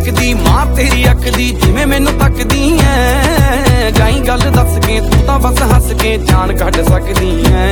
ਲੱਕਦੀ ਮਾਰ ਤੇਰੀ ਅੱਖ ਦੀ ਜਿਵੇਂ ਮੈਨੂੰ ਤੱਕਦੀ ਐ। ਜਾਈ ਗੱਲ ਦੱਸ ਕੇ ਤੂੰ ਤਾਂ ਬਸ ਹੱਸ ਕੇ ਜਾਨ ਕੱਢ ਸਕਦੀ ਐ।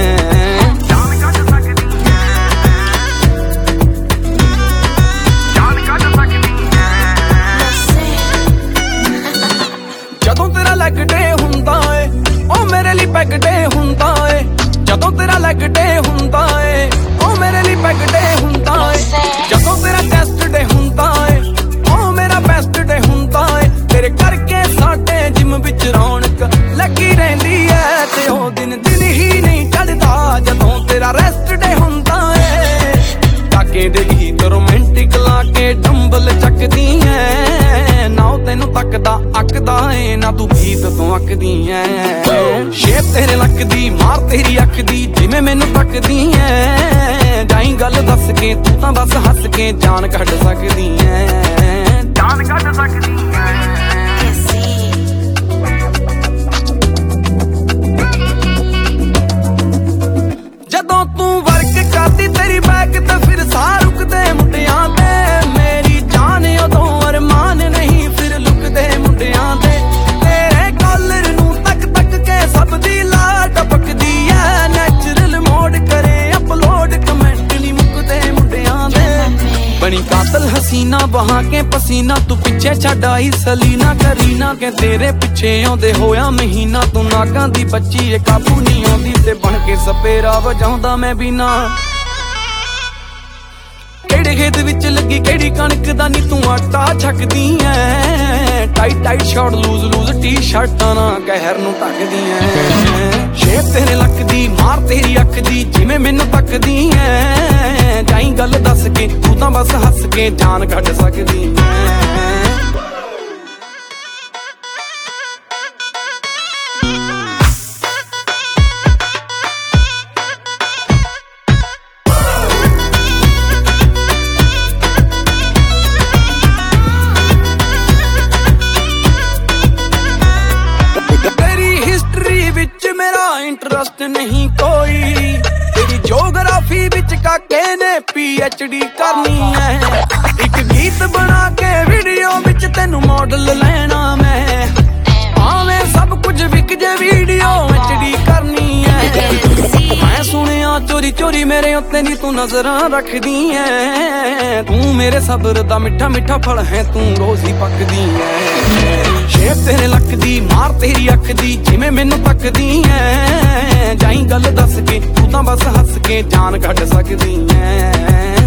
ਜਦੋਂ ਤੇਰਾ ਲੈਗ ਡੇ ਹੁੰਦਾ ਏ ਉਹ ਮੇਰੇ ਲਈ ਪੈਗ ਡੇ ਹੁੰਦਾ ਏ। ਜਦੋਂ ਤੇਰਾ ਲੈਗ ਡੇ ਹੁੰਦਾ ਏ ਉਹ ਮੇਰੇ ਲਈ ਪੈਗ ਡੇ ਹੁੰਦਾ ਏ। ਜਦੋਂ ਤੇਰਾ ਟੈਸਟ ਡੇ ਹੁੰਦਾ ਏ ਉਹ ਮੇਰਾ ਬੈਸਟ ਡੇ ਹੁੰਦਾ ਏ। ਤੇਰੇ ਕਰਕੇ ਸਾਡੇ ਜਿਮ ਵਿੱਚ ਰੌਣਕ ਲੱਗੀ ਰਹਿੰਦੀ ਐ ਤੇ ਉਹ ਦਿਨ ਹੀ ਨਹੀਂ ਚੜਦਾ ਜਦੋਂ ਤੇਰਾ ਰੈਸਟ ਡੇ ਹੁੰਦਾ ਏ। ਕਾਕੇ ਦੇ ਗੀਤ ਰੋਮਾਂਟਿਕ ਲਾ ਕੇ ਡੰਬਲ ਚੱਕਦੀ ਐ। ਨਾ ਉਹ ਤੈਨੂੰ ਤੱਕਦਾ ਅੱਕਦਾ ਏ ਨਾ ਤੂੰ ਗੀਤ ਤੋਂ ਅੱਕਦੀ ਐ। ਸ਼ੇਪ ਤੇਰੇ ਲੱਕਦੀ ਮਾਰ ਤੇਰੀ ਅੱਖ ਦੀ ਜਿਵੇਂ ਮੈਨੂੰ ਤੱਕਦੀ ਐ। ਜਾਈ ਗੱਲ ਦੱਸ ਕੇ ਤੂੰ ਤਾਂ ਬਸ ਹੱਸ ਕੇ ਜਾਨ ਕੱਢ ਸਕਦੀ ਐ। ਜਾਨ ਕੱਢ ਸਕਦੀ ਐ। ਜਦੋਂ ਤੂੰ ਵਰਕ ਕਰਦੀ ਤੇਰੀ ਬੈਕ ਤੇ ਫਿਰ ਸਾਹ ਰੁਕਦੇ ਮੁੰਡਿਆਂ ਦੇ। ਮੇਰੀ ਜਾਨ ਉਦੋਂ ਅਰਮਾਨ ਨਹੀਂ ਫਿਰ ਲੁਕਦੇ ਮੁੰਡਿਆਂ ਦੇ। ਤੇਰੇ ਕਾਲਰ ਨੂੰ ਤੱਕ ਤੱਕ ਕੇ ਸਭ ਦੀ ਲਾ ਟਪਕਦੀ ਐ। ਨੈਚੁਰਲ ਮੋਡ ਕਰੇ ਅਪਲੋਡ ਕਮੈਂਟ ਨਹੀਂ ਮੁੱਕਦੇ ਮੁੰਡਿਆਂ ਦੇ। ਬਣੀ ਕਾਤਲ ਹਸੀਨਾ ਬਹਾ ਕੇ ਪਸੀਨਾ ਤੂੰ ਪਿੱਛੇ ਛੱਡ ਆਈ ਸਲੀਨਾ ਕਰੀਨਾ ਕੇ ਤੇਰੇ ਪਿੱਛੇ ਆਉਂਦੇ ਹੋਇਆ ਮਹੀਨਾ। ਤੂੰ ਨਾਗਾਂ ਦੀ ਬੱਚੀ ਏ ਕਾਬੂ ਨਹੀਂ ਆਉਂਦੀ ਤੇ ਬਣ ਕੇ ਸਪੇਰਾ ਵਜਾਉਂਦਾ ਮੈਂ ਬਿਨਾ। ਕਿਹੜੇ ਖੇਤ ਵਿੱਚ ਲੱਗੀ ਕਿਹੜੀ ਕਣਕ ਦਾ ਨੀ ਤੂੰ ਆਟਾ ਛਕਦੀ ਐ। Tight tight short loose loose T ਸ਼ਰਟਾਂ ਨਾ ਕਹਿਰ ਨੂੰ ਢੱਕਦੀ ਐ। ਸ਼ੇਪ ਤੇਰੇ ਲੱਕਦੀ ਮਾਰ ਤੇਰੀ ਅੱਖ ਦੀ ਜਿਵੇਂ ਮੈਨੂੰ ਤੱਕਦੀ ਐ। ਜਾਈ ਗੱਲ ਦੱਸ ਕੇ ਤੂੰ ਤਾਂ ਬਸ ਹੱਸ ਕੇ ਜਾਨ ਕੱਢ ਸਕਦੀ ਐ। ਇੰਟਰਸਟ ਨਹੀਂ ਕੋਈ ਤੇਰੀ ਜੋਗਰਾਫੀ ਵਿੱਚ ਕਾਕੇ ਨੇ PhD ਕਰਨੀ ਐ। ਇੱਕ ਗੀਤ ਬਣਾ ਕੇ ਵੀਡੀਓ ਵਿੱਚ ਤੈਨੂੰ ਮਾਡਲ ਲੈਣਾ ਮੈਂ। ਭਾਵੇਂ ਸਭ ਕੁਝ ਵਿਕ ਜੇ ਵੀਡੀਓ HD ਕਰਨੀ ਐ। ਮੈਂ ਸੁਣਿਆ ਚੋਰੀ ਚੋਰੀ ਮੇਰੇ ਉੱਤੇ ਨੀ ਤੂੰ ਨਜ਼ਰਾਂ ਰੱਖਦੀ ਐ। ਤੂੰ ਮੇਰੇ ਸਬਰ ਦਾ ਮਿੱਠਾ ਮਿੱਠਾ ਫਲ ਹੈ ਤੂੰ ਰੋਜ਼ ਹੀ ਪੱਕਦੀ ਐ। ਸ਼ੇਪ ਤੇਰੇ ਲੱਕਦੀ ਮਾਰ ਤੇਰੀ ਅੱਖ ਦੀ ਜਿਵੇਂ ਮੈਨੂੰ ਤੱਕਦੀ ਐ। ਜਾਈ ਗੱਲ ਦੱਸ ਕੇ ਤੂੰ ਤਾਂ ਬਸ ਹੱਸ ਕੇ ਜਾਨ ਕੱਢ ਸਕਦੀ ਐ।